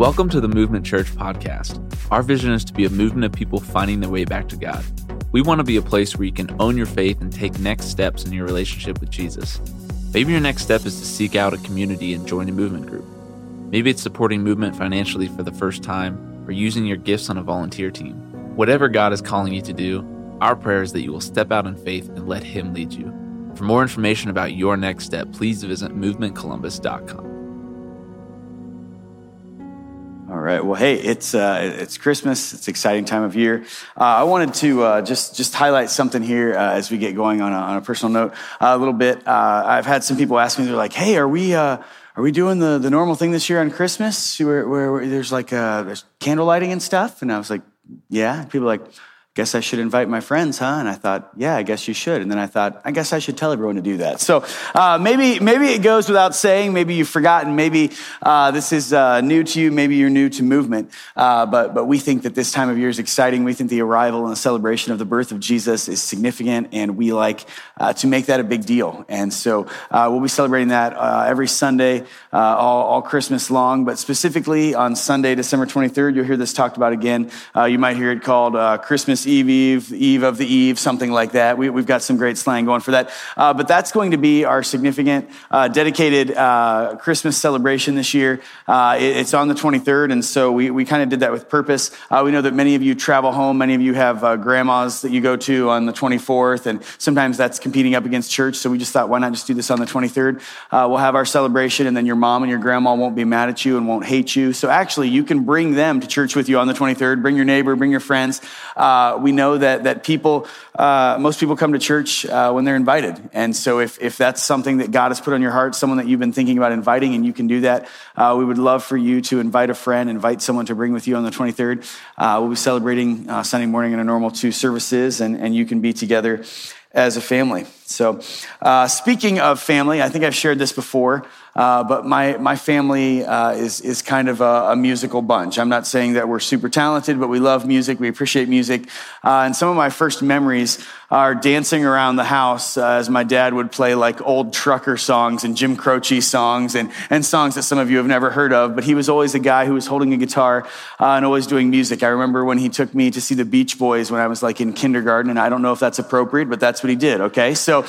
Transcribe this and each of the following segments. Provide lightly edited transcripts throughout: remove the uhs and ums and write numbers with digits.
Welcome to the Movement Church podcast. Our vision is to be a movement of people finding their way back to God. We want to be a place where you can own your faith and take next steps in your relationship with Jesus. Maybe your next step is to seek out a community and join a movement group. Maybe it's supporting movement financially for the first time or using your gifts on a volunteer team. Whatever God is calling you to do, our prayer is that you will step out in faith and let Him lead you. For more information about your next step, please visit movementcolumbus.com. All right. Well, hey, it's Christmas. It's an exciting time of year. I wanted to just highlight something here as we get going on a personal note a little bit. I've had some people ask me, they're like, "Hey, are we doing the normal thing this year on Christmas where there's like there's candle lighting and stuff?" And I was like, "Yeah." And people are like, "Guess I should invite my friends, huh?" And I thought, yeah, I guess you should. And then I thought, I guess I should tell everyone to do that. So maybe it goes without saying. Maybe you've forgotten. Maybe this is new to you. Maybe you're new to movement. But we think that this time of year is exciting. We think the arrival and the celebration of the birth of Jesus is significant, and we like to make that a big deal. And so we'll be celebrating that every Sunday, all Christmas long. But specifically on Sunday, December 23rd, you'll hear this talked about again. You might hear it called Christmas Eve of the Eve, something like that. We've got some great slang going for that. But that's going to be our significant, dedicated Christmas celebration this year. It's on the 23rd, and so we kind of did that with purpose. We know that many of you travel home. Many of you have grandmas that you go to on the 24th, and sometimes that's competing up against church. So we just thought, why not just do this on the 23rd? We'll have our celebration, and then your mom and your grandma won't be mad at you and won't hate you. So actually, you can bring them to church with you on the 23rd. Bring your neighbor, bring your friends. We know that people, most people come to church when they're invited. And so if that's something that God has put on your heart, someone that you've been thinking about inviting, and you can do that, we would love for you to invite a friend, invite someone to bring with you on the 23rd. We'll be celebrating Sunday morning in a normal 2 services, and you can be together as a family. So speaking of family, I think I've shared this before, but my family is kind of a musical bunch. I'm not saying that we're super talented, but we love music. We appreciate music. And some of my first memories are dancing around the house as my dad would play like old trucker songs and Jim Croce songs and songs that some of you have never heard of. But he was always a guy who was holding a guitar and always doing music. I remember when he took me to see the Beach Boys when I was like in kindergarten, and I don't know if that's appropriate, but that's what he did, okay? So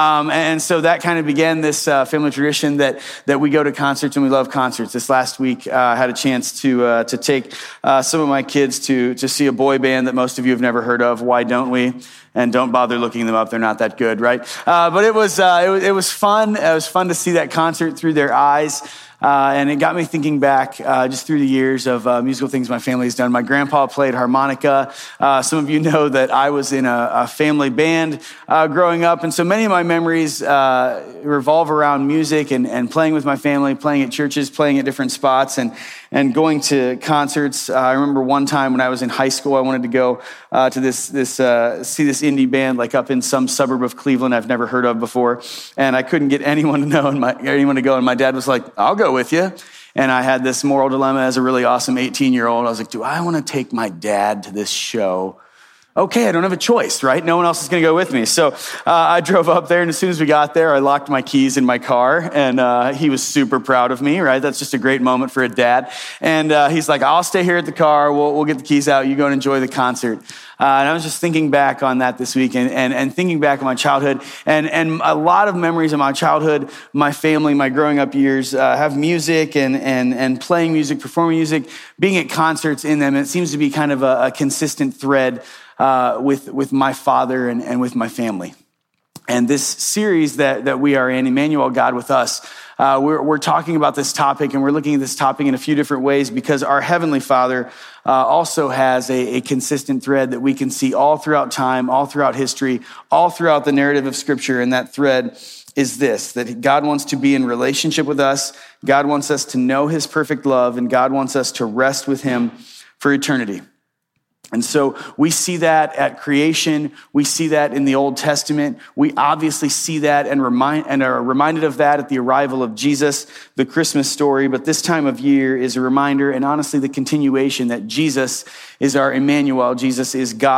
that kind of began this family tradition that we go to concerts, and we love concerts. This last week, I had a chance to take some of my kids to see a boy band that most of you have never heard of. Why don't we? And don't bother looking them up; they're not that good, right? But it was fun. It was fun to see that concert through their eyes. And it got me thinking back just through the years of musical things my family has done. My grandpa played harmonica. Some of you know that I was in a family band growing up. And so many of my memories revolve around music and playing with my family, playing at churches, playing at different spots, and going to concerts. I remember one time when I was in high school, I wanted to go to see this indie band like up in some suburb of Cleveland I've never heard of before. And I couldn't get anyone to go. And my dad was like, "I'll go with you." And I had this moral dilemma as a really awesome 18-year-old. I was like, do I want to take my dad to this show? Okay, I don't have a choice, right? No one else is going to go with me. So I drove up there, and as soon as we got there, I locked my keys in my car, and he was super proud of me, right? That's just a great moment for a dad. And he's like, "I'll stay here at the car. We'll get the keys out. You go and enjoy the concert." And I was just thinking back on that this week and thinking back on my childhood. And a lot of memories of my childhood, my family, my growing up years have music and playing music, performing music, being at concerts in them. It seems to be kind of a consistent thread with my father and with my family. And this series that we are in, Emmanuel, God with Us, we're talking about this topic, and we're looking at this topic in a few different ways because our Heavenly Father also has a consistent thread that we can see all throughout time, all throughout history, all throughout the narrative of Scripture. And that thread is this, that God wants to be in relationship with us. God wants us to know His perfect love, and God wants us to rest with Him for eternity. And so we see that at creation. We see that in the Old Testament. We obviously see that and are reminded of that at the arrival of Jesus, the Christmas story. But this time of year is a reminder, and honestly the continuation, that Jesus is our Emmanuel. Jesus is God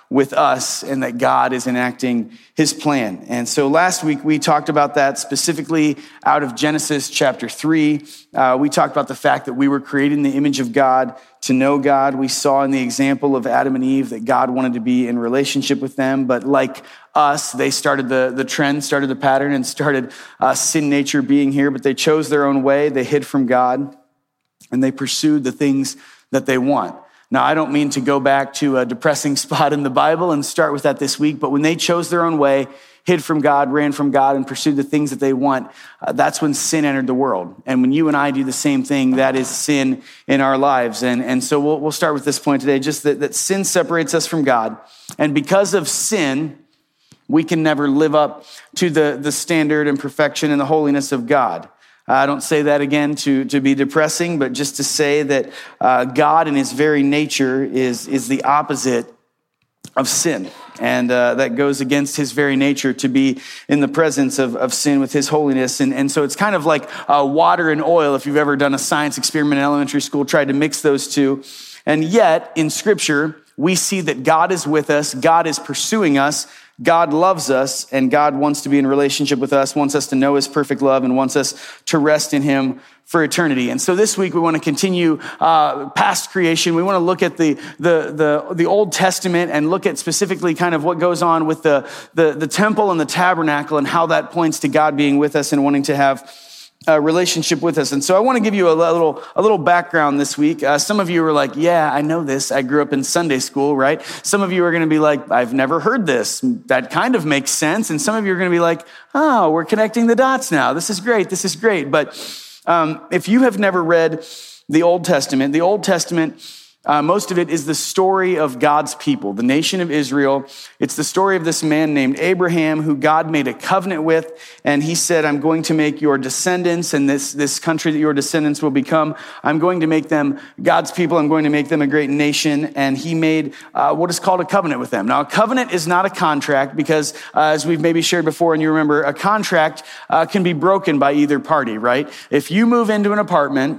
with us and that God is enacting his plan. And so last week we talked about that specifically out of Genesis chapter 3. We talked about the fact that we were created in the image of God to know God. We saw in the example of Adam and Eve that God wanted to be in relationship with them, but like us, they started the trend, started the pattern, and started sin nature being here, but they chose their own way. They hid from God, and they pursued the things that they want. Now, I don't mean to go back to a depressing spot in the Bible and start with that this week, but when they chose their own way, hid from God, ran from God, and pursued the things that they want, that's when sin entered the world. And when you and I do the same thing, that is sin in our lives. And so we'll start with this point today, just that sin separates us from God. And because of sin, we can never live up to the standard and perfection and the holiness of God. I don't say that again to be depressing, but just to say that God in his very nature is the opposite of sin. And that goes against his very nature to be in the presence of sin with his holiness. And so it's kind of like water and oil. If you've ever done a science experiment in elementary school, tried to mix those two. And yet in Scripture, we see that God is with us, God is pursuing us, God loves us, and God wants to be in relationship with us, wants us to know his perfect love, and wants us to rest in him for eternity. And so this week we want to continue past creation. We want to look at the Old Testament and look at specifically kind of what goes on with the temple and the tabernacle and how that points to God being with us and wanting to have a relationship with us. And so I want to give you a little background this week. Some of you are like, yeah, I know this. I grew up in Sunday school, right? Some of you are going to be like, I've never heard this. That kind of makes sense. And some of you are going to be like, oh, we're connecting the dots now. This is great. This is great. But if you have never read the Old Testament, most of it is the story of God's people, the nation of Israel. It's the story of this man named Abraham who God made a covenant with. And he said, I'm going to make your descendants and this country that your descendants will become, I'm going to make them God's people. I'm going to make them a great nation. And he made what is called a covenant with them. Now, a covenant is not a contract because as we've maybe shared before, and you remember, a contract can be broken by either party, right? If you move into an apartment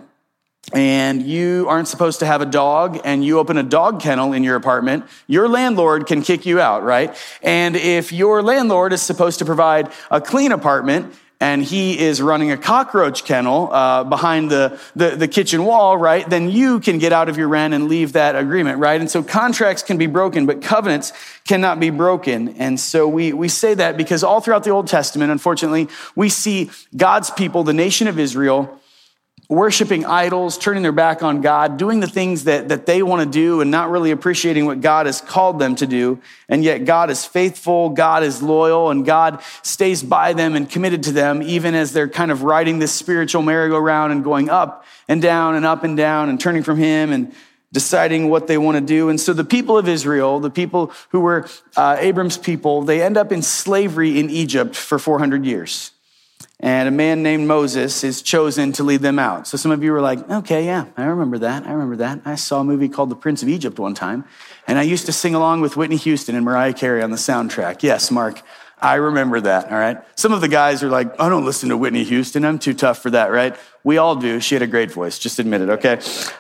and you aren't supposed to have a dog and you open a dog kennel in your apartment, your landlord can kick you out, right? And if your landlord is supposed to provide a clean apartment and he is running a cockroach kennel behind the kitchen wall, right, then you can get out of your rent and leave that agreement, right? And so contracts can be broken, but covenants cannot be broken. And so we say that because all throughout the Old Testament, unfortunately, we see God's people, the nation of Israel, worshiping idols, turning their back on God, doing the things that they want to do and not really appreciating what God has called them to do. And yet God is faithful, God is loyal, and God stays by them and committed to them, even as they're kind of riding this spiritual merry-go-round and going up and down and up and down and turning from him and deciding what they want to do. And so the people of Israel, the people who were Abram's people, they end up in slavery in Egypt for 400 years. And a man named Moses is chosen to lead them out. So some of you were like, okay, yeah, I remember that. I saw a movie called The Prince of Egypt one time. And I used to sing along with Whitney Houston and Mariah Carey on the soundtrack. Yes, Mark, I remember that, all right? Some of the guys are like, I don't listen to Whitney Houston. I'm too tough for that, right? We all do. She had a great voice. Just admit it, okay?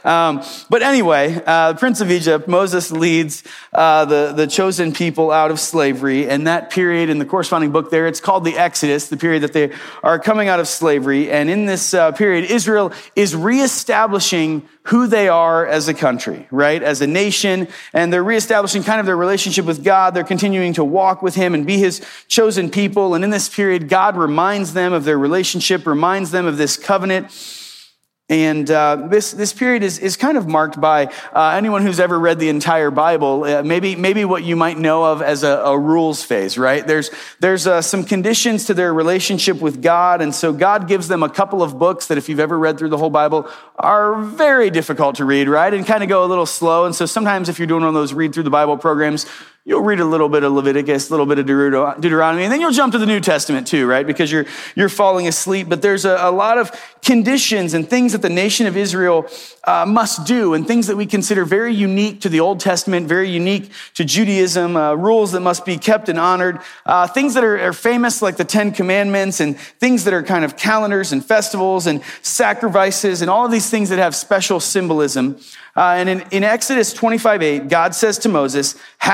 But anyway, the Prince of Egypt, Moses leads the chosen people out of slavery. And that period in the corresponding book there, it's called the Exodus, the period that they are coming out of slavery. And in this period, Israel is reestablishing who they are as a country, right? As a nation. And they're reestablishing kind of their relationship with God. They're continuing to walk with him and be his chosen people. And in this period, God reminds them of their relationship, reminds them of this covenant. And this period is kind of marked by anyone who's ever read the entire Bible, maybe what you might know of as a rules phase, right? There's some conditions to their relationship with God, and so God gives them a couple of books that, if you've ever read through the whole Bible, are very difficult to read, right? And kind of go a little slow. And so sometimes if you're doing one of those read through the Bible programs, you'll read a little bit of Leviticus, a little bit of Deuteronomy, and then you'll jump to the New Testament too, right? Because you're falling asleep. But there's a lot of conditions and things that the nation of Israel must do, and things that we consider very unique to the Old Testament, very unique to Judaism, rules that must be kept and honored, things that are famous like the Ten Commandments, and things that are kind of calendars and festivals and sacrifices and all of these things that have special symbolism. And in Exodus 25:8, God says to Moses, have the people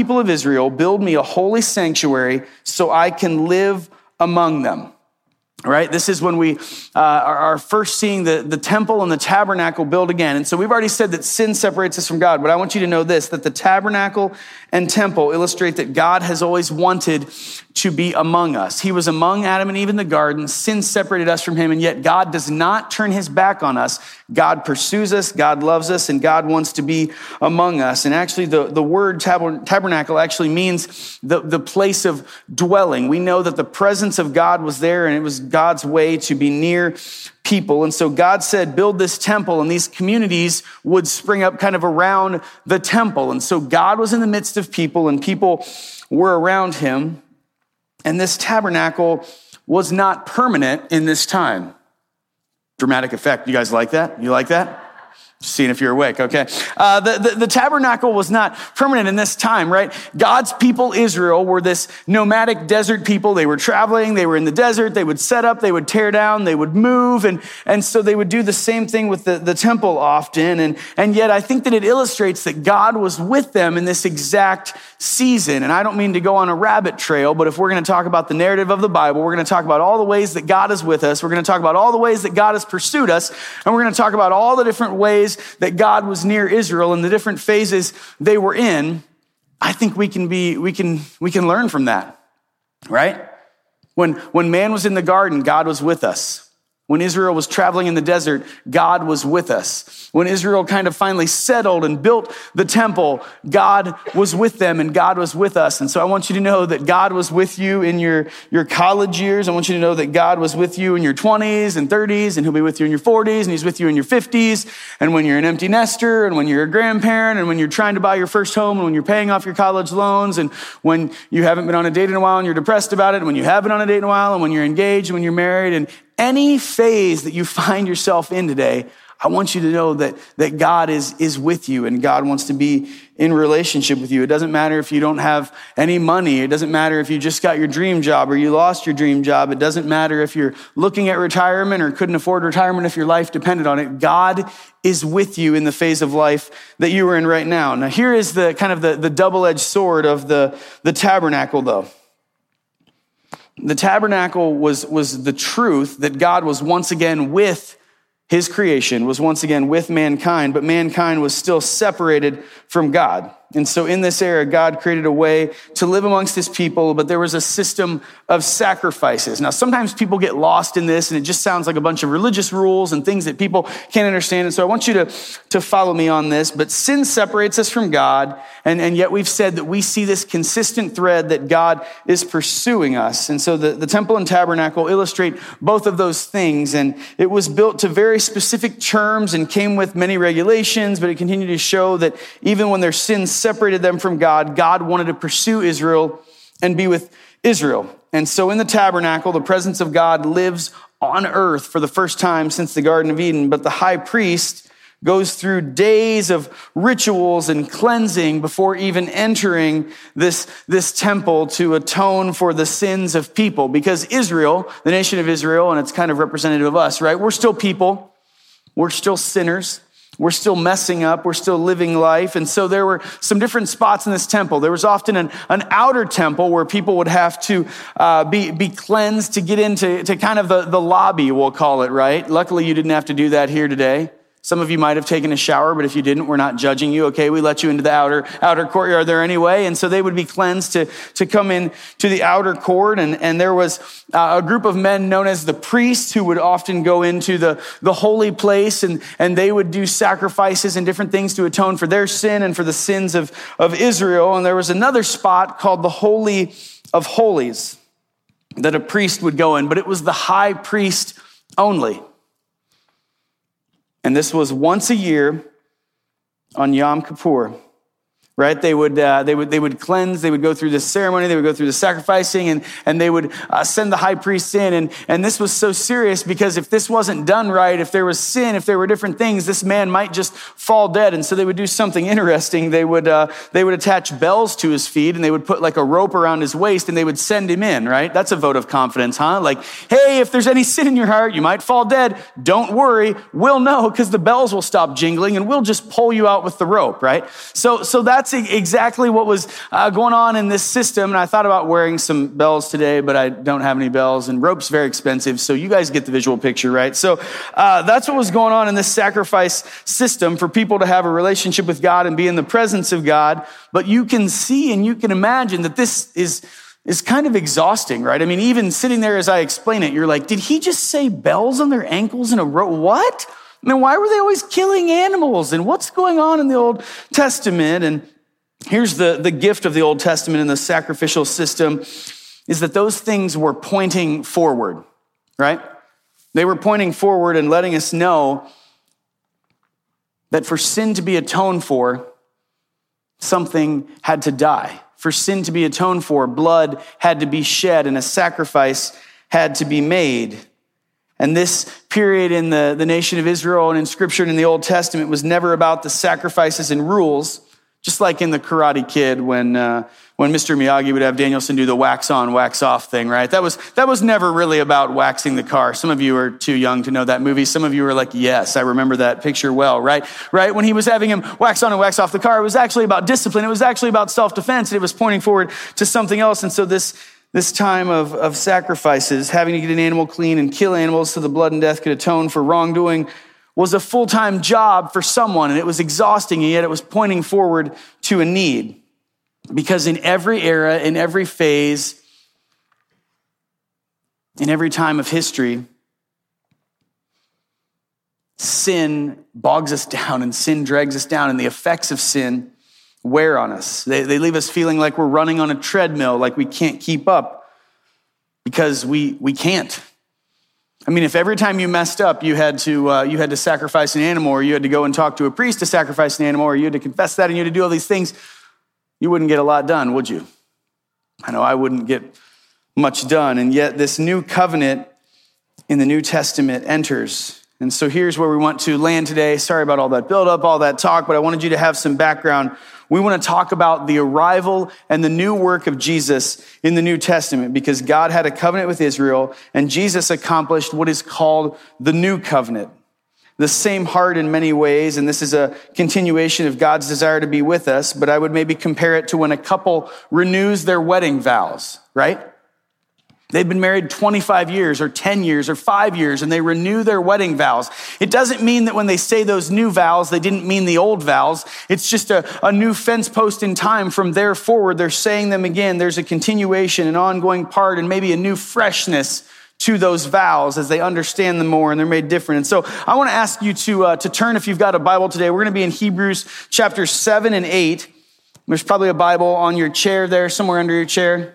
people of Israel, build me a holy sanctuary so I can live among them. All right, this is when we are first seeing the temple and the tabernacle built again. And so we've already said that sin separates us from God, but I want you to know this, that the tabernacle and temple illustrate that God has always wanted to be among us. He was among Adam and Eve in the garden. Sin separated us from him, and yet God does not turn his back on us. God pursues us, God loves us, and God wants to be among us. And actually, the word tabernacle actually means the place of dwelling. We know that the presence of God was there, and it was God's way to be near people. And so God said, build this temple, and these communities would spring up kind of around the temple. And so God was in the midst of people, and people were around him. And this tabernacle was not permanent in this time. Dramatic effect. You guys like that? You like that? Seeing if you're awake, okay. The tabernacle was not permanent in this time, right? God's people, Israel, were this nomadic desert people. They were traveling, they were in the desert, they would set up, they would tear down, they would move, and so they would do the same thing with the temple often. And yet I think that it illustrates that God was with them in this exact season. And I don't mean to go on a rabbit trail, but if we're going to talk about the narrative of the Bible, we're going to talk about all the ways that God is with us. We're going to talk about all the ways that God has pursued us. And we're going to talk about all the different ways that God was near Israel and the different phases they were in. I think we can learn from that, right? When man was in the garden, God was with us. When Israel was traveling in the desert, God was with us. When Israel kind of finally settled and built the temple, God was with them and God was with us. And so I want you to know that God was with you in your college years. I want you to know that God was with you in your 20s and 30s, and he'll be with you in your 40s, and he's with you in your 50s, and when you're an empty nester, and when you're a grandparent, and when you're trying to buy your first home, and when you're paying off your college loans, and when you haven't been on a date in a while and you're depressed about it, and when you have been on a date in a while, and when you're engaged, and when you're married, and any phase that you find yourself in today, I want you to know that God is with you and God wants to be in relationship with you. It doesn't matter if you don't have any money. It doesn't matter if you just got your dream job or you lost your dream job. It doesn't matter if you're looking at retirement or couldn't afford retirement if your life depended on it. God is with you in the phase of life that you are in right now. Now, here is the kind of the double-edged sword of the tabernacle, though. The tabernacle was the truth that God was once again with his creation, was once again with mankind, but mankind was still separated from God. And so in this era, God created a way to live amongst his people, but there was a system of sacrifices. Now, sometimes people get lost in this, and it just sounds like a bunch of religious rules and things that people can't understand. And so I want you to follow me on this. But sin separates us from God, and yet we've said that we see this consistent thread that God is pursuing us. And so the temple and tabernacle illustrate both of those things. And it was built to very specific terms and came with many regulations, but it continued to show that even when their sins separated them from God, God wanted to pursue Israel and be with Israel. And so in the tabernacle, the presence of God lives on earth for the first time since the Garden of Eden, but the high priest goes through days of rituals and cleansing before even entering this temple to atone for the sins of people. Because Israel, the nation of Israel, and it's kind of representative of us, right? We're still people. We're still sinners. We're still messing up. We're still living life. And so there were some different spots in this temple. There was often an outer temple where people would have to be cleansed to get into kind of the lobby, we'll call it, right? Luckily, you didn't have to do that here today. Some of you might have taken a shower, but if you didn't, we're not judging you. Okay, we let you into the outer courtyard there anyway. And so they would be cleansed to come in to the outer court. And there was a group of men known as the priests who would often go into the holy place, and they would do sacrifices and different things to atone for their sin and for the sins of Israel. And there was another spot called the Holy of Holies that a priest would go in, but it was the high priest only. And this was once a year on Yom Kippur, right? They would cleanse, they would go through this ceremony, they would go through the sacrificing, and they would send the high priest in. And this was so serious because if this wasn't done right, if there was sin, if there were different things, this man might just fall dead. And so they would do something interesting. They would attach bells to his feet, and they would put like a rope around his waist, and they would send him in, right? That's a vote of confidence, huh? Like, hey, if there's any sin in your heart, you might fall dead. Don't worry, we'll know because the bells will stop jingling, and we'll just pull you out with the rope, right? So that's that's exactly what was going on in this system. And I thought about wearing some bells today, but I don't have any bells, and rope's very expensive. So you guys get the visual picture, right? So that's what was going on in this sacrifice system for people to have a relationship with God and be in the presence of God. But you can see and you can imagine that this is kind of exhausting, right? I mean, even sitting there as I explain it, you're like, did he just say bells on their ankles and a rope? What? I mean, why were they always killing animals? And what's going on in the Old Testament? And here's the gift of the Old Testament and the sacrificial system is that those things were pointing forward, right? They were pointing forward and letting us know that for sin to be atoned for, something had to die. For sin to be atoned for, blood had to be shed and a sacrifice had to be made. And this period in the nation of Israel and in Scripture and in the Old Testament was never about the sacrifices and rules, just like in the Karate Kid when Mr. Miyagi would have Daniel-san do the wax on, wax off thing, right? That was never really about waxing the car. Some of you are too young to know that movie. Some of you are like, yes, I remember that picture well, right? Right? When he was having him wax on and wax off the car, it was actually about discipline. It was actually about self-defense. And it was pointing forward to something else. And so this time of sacrifices, having to get an animal clean and kill animals so the blood and death could atone for wrongdoing, was a full-time job for someone, and it was exhausting, and yet it was pointing forward to a need. Because in every era, in every phase, in every time of history, sin bogs us down and sin drags us down, and the effects of sin wear on us. They leave us feeling like we're running on a treadmill, like we can't keep up because we can't. I mean, if every time you messed up, you had to sacrifice an animal, or you had to go and talk to a priest to sacrifice an animal, or you had to confess that and you had to do all these things, you wouldn't get a lot done, would you? I know I wouldn't get much done. And yet this new covenant in the New Testament enters. And so here's where we want to land today. Sorry about all that buildup, all that talk, but I wanted you to have some background. We want to talk about the arrival and the new work of Jesus in the New Testament, because God had a covenant with Israel and Jesus accomplished what is called the new covenant. The same heart in many ways, and this is a continuation of God's desire to be with us, but I would maybe compare it to when a couple renews their wedding vows, right? They've been married 25 years or 10 years or 5 years, and they renew their wedding vows. It doesn't mean that when they say those new vows, they didn't mean the old vows. It's just a new fence post in time. From there forward, they're saying them again. There's a continuation, an ongoing part, and maybe a new freshness to those vows as they understand them more and they're made different. And so I want to ask you to turn, if you've got a Bible today. We're going to be in Hebrews chapter 7 and 8. There's probably a Bible on your chair there, somewhere under your chair.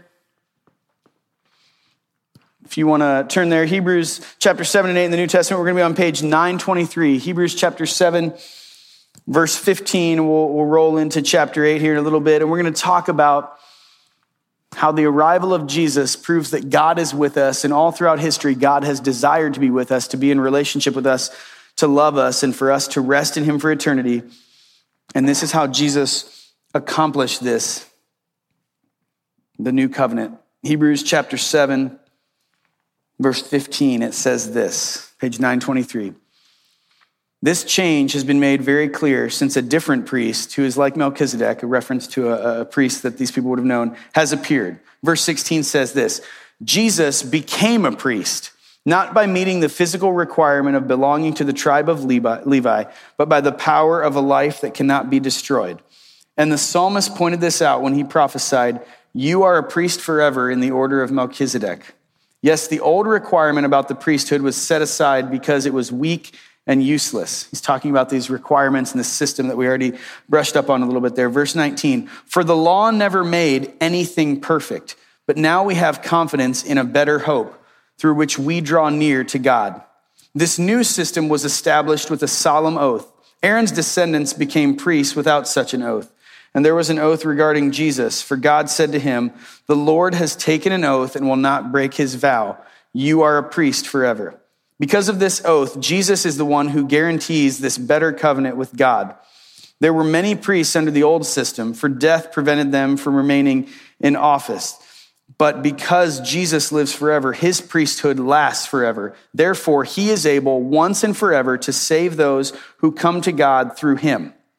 If you want to turn there, Hebrews chapter 7 and 8 in the New Testament, we're going to be on page 923. Hebrews chapter 7, verse 15. We'll roll into chapter 8 here in a little bit, and we're going to talk about how the arrival of Jesus proves that God is with us, and all throughout history, God has desired to be with us, to be in relationship with us, to love us, and for us to rest in him for eternity. And this is how Jesus accomplished this, the new covenant. Hebrews chapter 7, verse 15, it says this, page 923. This change has been made very clear since a different priest, who is like Melchizedek, a reference to a priest that these people would have known, has appeared. Verse 16 says this, Jesus became a priest, not by meeting the physical requirement of belonging to the tribe of Levi, but by the power of a life that cannot be destroyed. And the psalmist pointed this out when he prophesied, "You are a priest forever in the order of Melchizedek." Yes, the old requirement about the priesthood was set aside because it was weak and useless. He's talking about these requirements and the system that we already brushed up on a little bit there. Verse 19, for the law never made anything perfect, but now we have confidence in a better hope through which we draw near to God. This new system was established with a solemn oath. Aaron's descendants became priests without such an oath. And there was an oath regarding Jesus, for God said to him, the Lord has taken an oath and will not break his vow. You are a priest forever. Because of this oath, Jesus is the one who guarantees this better covenant with God. There were many priests under the old system, for death prevented them from remaining in office. But because Jesus lives forever, his priesthood lasts forever. Therefore, he is able once and forever to save those who come to God through him.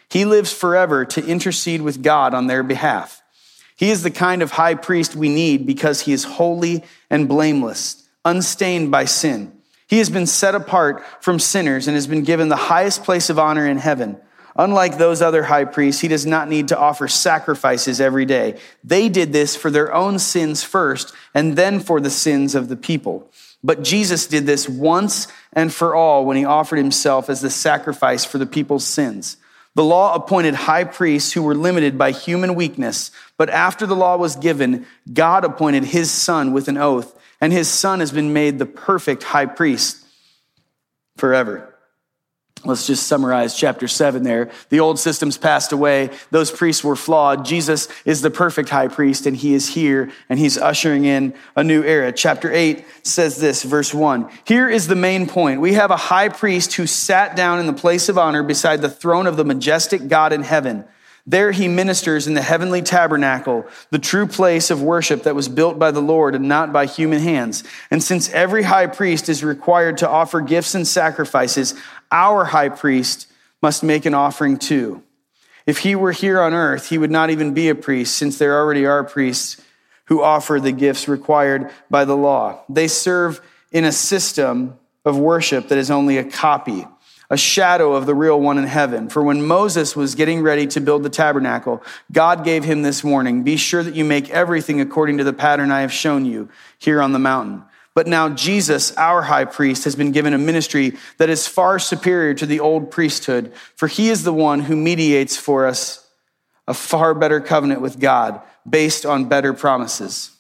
He lives forever to intercede with God on their behalf. He is the kind of high priest we need because he is holy and blameless, unstained by sin. He has been set apart from sinners and has been given the highest place of honor in heaven. Unlike those other high priests, he does not need to offer sacrifices every day. They did this for their own sins first and then for the sins of the people. But Jesus did this once and for all when he offered himself as the sacrifice for the people's sins. The law appointed high priests who were limited by human weakness, but after the law was given, God appointed his son with an oath, and his son has been made the perfect high priest forever. Let's just summarize chapter 7 there. The old systems passed away. Those priests were flawed. Jesus is the perfect high priest, and he is here, and he's ushering in a new era. Chapter 8 says this, verse 1. Here is the main point. We have a high priest who sat down in the place of honor beside the throne of the majestic God in heaven. There he ministers in the heavenly tabernacle, the true place of worship that was built by the Lord and not by human hands. And since every high priest is required to offer gifts and sacrifices, our high priest must make an offering too. If he were here on earth, he would not even be a priest, since there already are priests who offer the gifts required by the law. They serve in a system of worship that is only a copy, a shadow of the real one in heaven. For when Moses was getting ready to build the tabernacle, God gave him this warning: be sure that you make everything according to the pattern I have shown you here on the mountain. But now Jesus, our high priest, has been given a ministry that is far superior to the old priesthood, for he is the one who mediates for us a far better covenant with God based on better promises.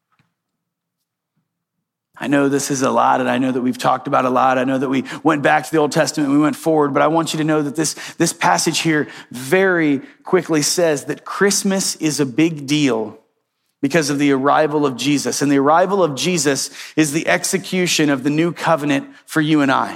I know this is a lot, and I know that we've talked about a lot. I know that we went back to the Old Testament and we went forward, but I want you to know that this passage here very quickly says that Christmas is a big deal because of the arrival of Jesus. And the arrival of Jesus is the execution of the new covenant for you and I.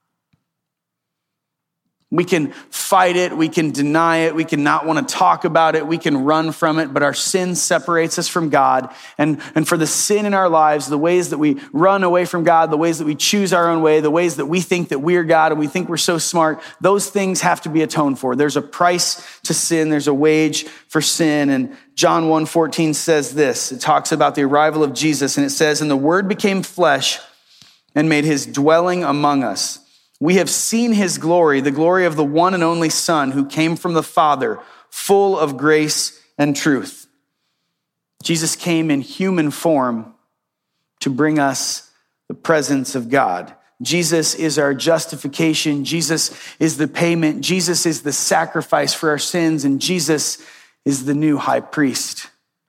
We can fight it, we can deny it, we can not want to talk about it, we can run from it, but our sin separates us from God. And for the sin in our lives, the ways that we run away from God, the ways that we choose our own way, the ways that we think that we're God and we think we're so smart, those things have to be atoned for. There's a price to sin, there's a wage for sin. And John 1:14 says this, it talks about the arrival of Jesus, and it says, and the Word became flesh and made his dwelling among us. We have seen his glory, the glory of the one and only Son who came from the Father, full of grace and truth. Jesus came in human form to bring us the presence of God. Jesus is our justification. Jesus is the payment. Jesus is the sacrifice for our sins, and Jesus is the new high priest.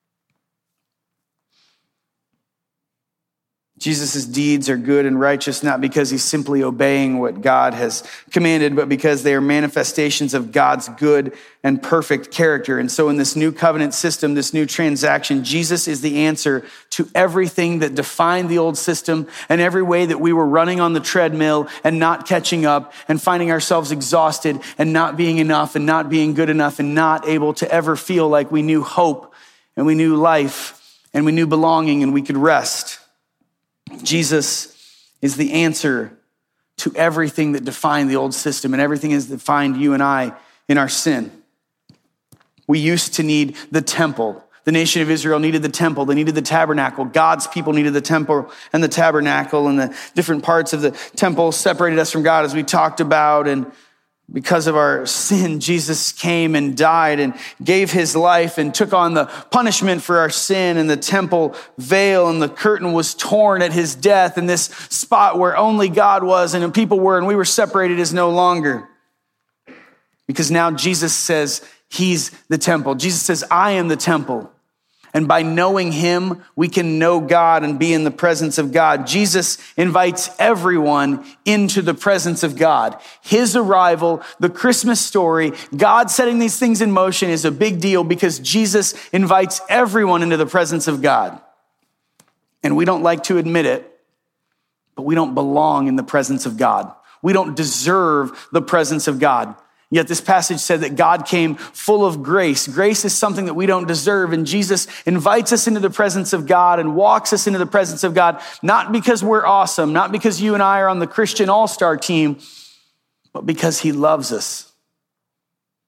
Jesus' deeds are good and righteous, not because he's simply obeying what God has commanded, but because they are manifestations of God's good and perfect character. And so in this new covenant system, this new transaction, Jesus is the answer to everything that defined the old system and every way that we were running on the treadmill and not catching up and finding ourselves exhausted and not being enough and not being good enough and not able to ever feel like we knew hope and we knew life and we knew belonging and we could rest. Jesus is the answer to everything that defined the old system and everything has defined you and I in our sin. We used to need the temple. The nation of Israel needed the temple. They needed the tabernacle. God's people needed the temple and the tabernacle, and the different parts of the temple separated us from God, as we talked about. And because of our sin, Jesus came and died and gave his life and took on the punishment for our sin, and the temple veil and the curtain was torn at his death, and this spot where only God was and people were and we were separated is no longer. Because now Jesus says he's the temple. Jesus says, I am the temple. And by knowing him, we can know God and be in the presence of God. Jesus invites everyone into the presence of God. His arrival, the Christmas story, God setting these things in motion is a big deal because Jesus invites everyone into the presence of God. And we don't like to admit it, but we don't belong in the presence of God. We don't deserve the presence of God. Yet this passage said that God came full of grace. Grace is something that we don't deserve. And Jesus invites us into the presence of God and walks us into the presence of God, not because we're awesome, not because you and I are on the Christian all-star team, but because he loves us.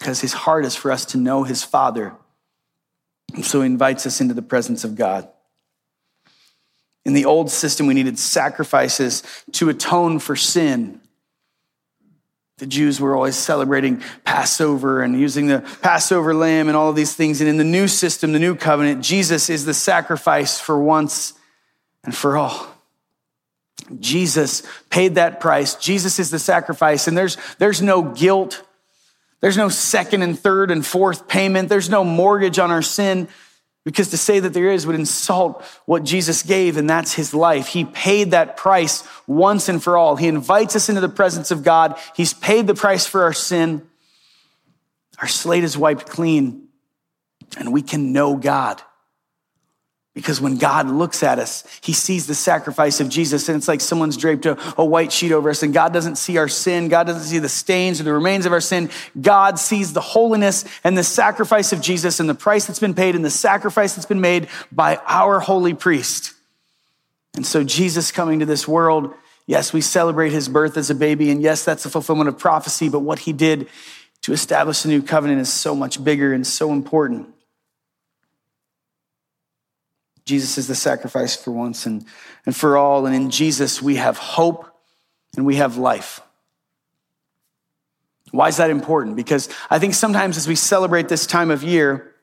because his heart is for us to know his Father. And so he invites us into the presence of God. In the old system, we needed sacrifices to atone for sin. The Jews were always celebrating Passover and using the Passover lamb and all of these things. And in the new system, the new covenant, Jesus is the sacrifice for once and for all. Jesus paid that price. Jesus is the sacrifice. And there's no guilt. There's no second and third and fourth payment. There's no mortgage on our sin, because to say that there is would insult what Jesus gave, and that's his life. He paid that price once and for all. He invites us into the presence of God. He's paid the price for our sin. Our slate is wiped clean, and we can know God. Because when God looks at us, he sees the sacrifice of Jesus, and it's like someone's draped a white sheet over us, and God doesn't see our sin. God doesn't see the stains or the remains of our sin. God sees the holiness and the sacrifice of Jesus and the price that's been paid and the sacrifice that's been made by our holy priest. And so Jesus coming to this world, yes, we celebrate his birth as a baby, and yes, that's the fulfillment of prophecy, but what he did to establish a new covenant is so much bigger and so important. Jesus is the sacrifice for once and for all. And in Jesus, we have hope and we have life. Why is that important? Because I think sometimes as we celebrate this time of year,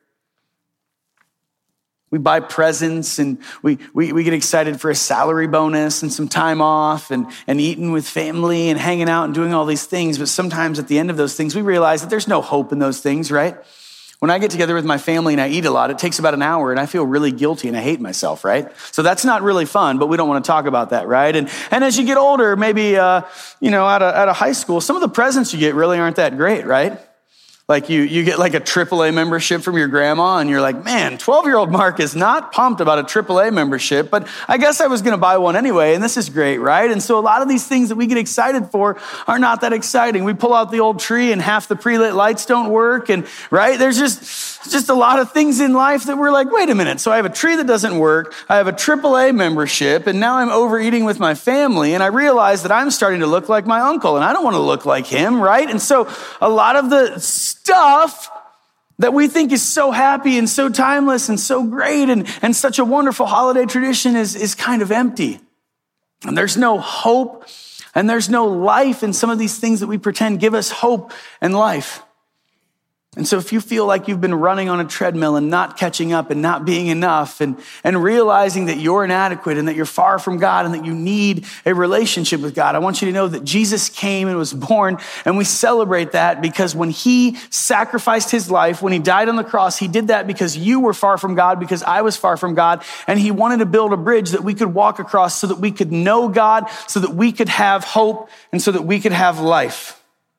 we buy presents and we get excited for a salary bonus and some time off and eating with family and hanging out and doing all these things. But sometimes at the end of those things, we realize that there's no hope in those things, right? When I get together with my family and I eat a lot, it takes about an hour and I feel really guilty and I hate myself, right? So that's not really fun, but we don't want to talk about that, right? And as you get older, maybe, out of high school, some of the presents you get really aren't that great, right? Like you get like a AAA membership from your grandma and you're like, man, 12-year-old Mark is not pumped about a AAA membership, but I guess I was going to buy one anyway, and this is great, right? And so a lot of these things that we get excited for are not that exciting. We pull out the old tree and half the pre-lit lights don't work, and right? There's just a lot of things in life that we're like, wait a minute, so I have a tree that doesn't work, I have a AAA membership, and now I'm overeating with my family, and I realize that I'm starting to look like my uncle, and I don't want to look like him, right? And so a lot of the stuff that we think is so happy and so timeless and so great and such a wonderful holiday tradition is kind of empty. And there's no hope and there's no life in some of these things that we pretend give us hope and life. And so if you feel like you've been running on a treadmill and not catching up and not being enough and realizing that you're inadequate and that you're far from God and that you need a relationship with God, I want you to know that Jesus came and was born, and we celebrate that because when he sacrificed his life, when he died on the cross, he did that because you were far from God, because I was far from God, and he wanted to build a bridge that we could walk across so that we could know God, so that we could have hope, and so that we could have life.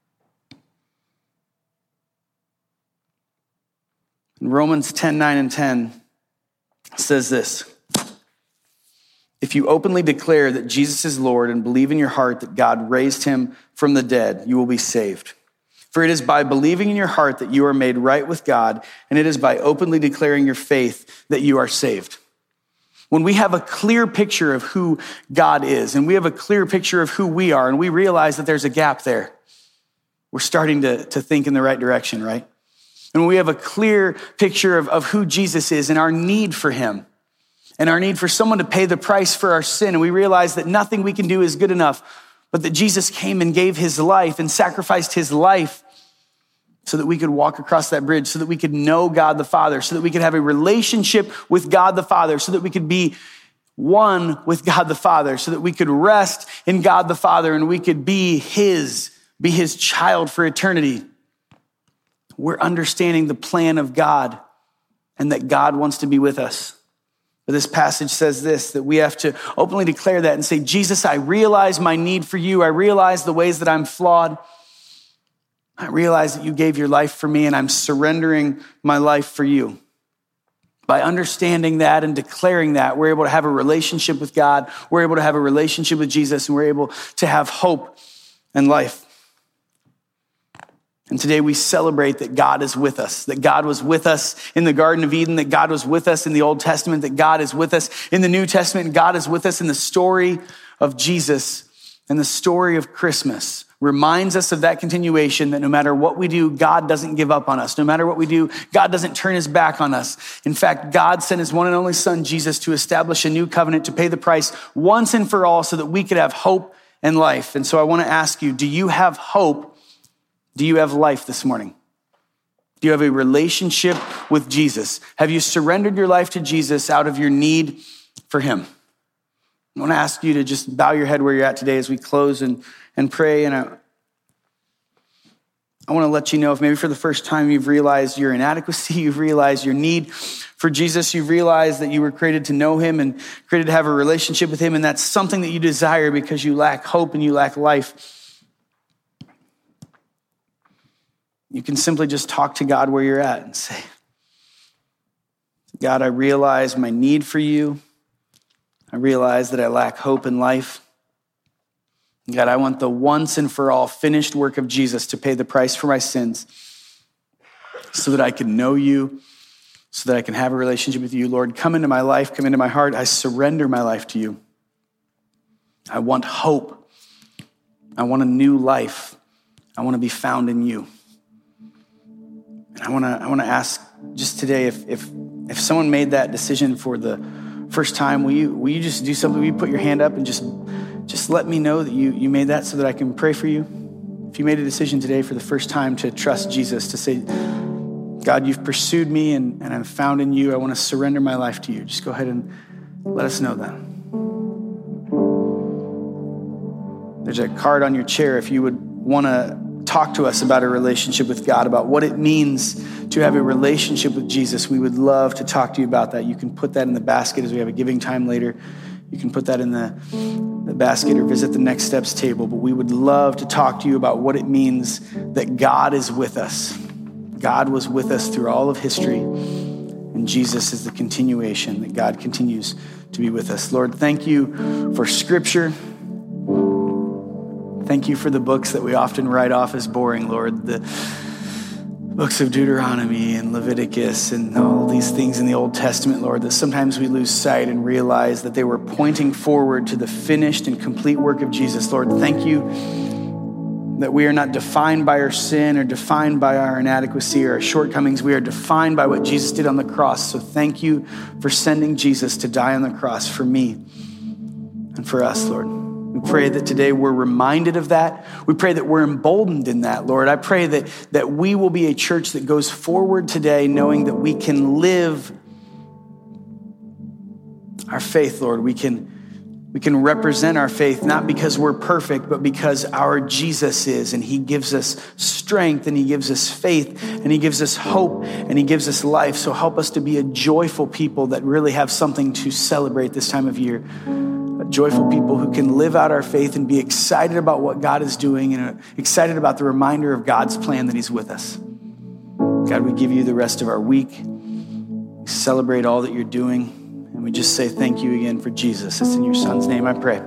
Romans 10:9-10 says this: if you openly declare that Jesus is Lord and believe in your heart that God raised him from the dead, you will be saved. For it is by believing in your heart that you are made right with God, and it is by openly declaring your faith that you are saved. When we have a clear picture of who God is, and we have a clear picture of who we are, and we realize that there's a gap there, we're starting to think in the right direction, right? And we have a clear picture of who Jesus is and our need for him and our need for someone to pay the price for our sin. And we realize that nothing we can do is good enough, but that Jesus came and gave his life and sacrificed his life so that we could walk across that bridge, so that we could know God the Father, so that we could have a relationship with God the Father, so that we could be one with God the Father, so that we could rest in God the Father and we could be his child for eternity. We're understanding the plan of God and that God wants to be with us. But this passage says this, that we have to openly declare that and say, Jesus, I realize my need for you. I realize the ways that I'm flawed. I realize that you gave your life for me and I'm surrendering my life for you. By understanding that and declaring that, we're able to have a relationship with God. We're able to have a relationship with Jesus, and we're able to have hope and life. And today we celebrate that God is with us, that God was with us in the Garden of Eden, that God was with us in the Old Testament, that God is with us in the New Testament, and God is with us in the story of Jesus and the story of Christmas. reminds us of that continuation, that no matter what we do, God doesn't give up on us. No matter what we do, God doesn't turn his back on us. In fact, God sent his one and only son, Jesus, to establish a new covenant, to pay the price once and for all so that we could have hope and life. And so I want to ask you, do you have hope? Do you have life this morning? Do you have a relationship with Jesus? Have you surrendered your life to Jesus out of your need for him? I want to ask you to just bow your head where you're at today as we close and pray. And I want to let you know, if maybe for the first time you've realized your inadequacy, you've realized your need for Jesus, you've realized that you were created to know him and created to have a relationship with him, and that's something that you desire because you lack hope and you lack life. You can simply just talk to God where you're at and say, God, I realize my need for you. I realize that I lack hope in life. God, I want the once and for all finished work of Jesus to pay the price for my sins so that I can know you, so that I can have a relationship with you. Lord, come into my life, come into my heart. I surrender my life to you. I want hope. I want a new life. I want to be found in you. And I want to ask just today, if someone made that decision for the first time, will you just do something? Will you put your hand up and just let me know that you made that so that I can pray for you? If you made a decision today for the first time to trust Jesus, to say, God, you've pursued me and I'm found in you. I want to surrender my life to you. Just go ahead and let us know that. There's a card on your chair if you would want to talk to us about a relationship with God, about what it means to have a relationship with Jesus. We would love to talk to you about that. You can put that in the basket as we have a giving time later. You can put that in the basket or visit the Next Steps table. But we would love to talk to you about what it means that God is with us. God was with us through all of history, and Jesus is the continuation, that God continues to be with us. Lord, thank you for Scripture. Thank you for the books that we often write off as boring, Lord. The books of Deuteronomy and Leviticus and all these things in the Old Testament, Lord, that sometimes we lose sight and realize that they were pointing forward to the finished and complete work of Jesus. Lord, thank you that we are not defined by our sin or defined by our inadequacy or our shortcomings. We are defined by what Jesus did on the cross. So thank you for sending Jesus to die on the cross for me and for us, Lord. We pray that today we're reminded of that. We pray that we're emboldened in that, Lord. I pray that we will be a church that goes forward today knowing that we can live our faith, Lord. We can represent our faith, not because we're perfect, but because our Jesus is, and he gives us strength, and he gives us faith, and he gives us hope, and he gives us life. So help us to be a joyful people that really have something to celebrate this time of year. Joyful people who can live out our faith and be excited about what God is doing and excited about the reminder of God's plan that he's with us. God, we give you the rest of our week. We celebrate all that you're doing. And we just say thank you again for Jesus. It's in your son's name I pray.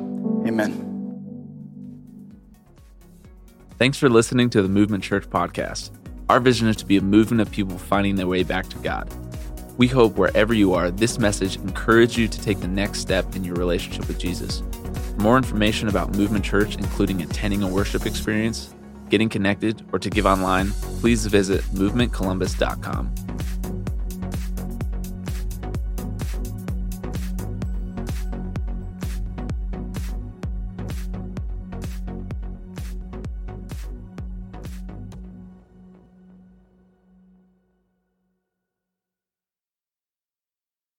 Amen. Thanks for listening to the Movement Church podcast. Our vision is to be a movement of people finding their way back to God. We hope wherever you are, this message encourages you to take the next step in your relationship with Jesus. For more information about Movement Church, including attending a worship experience, getting connected, or to give online, please visit movementcolumbus.com.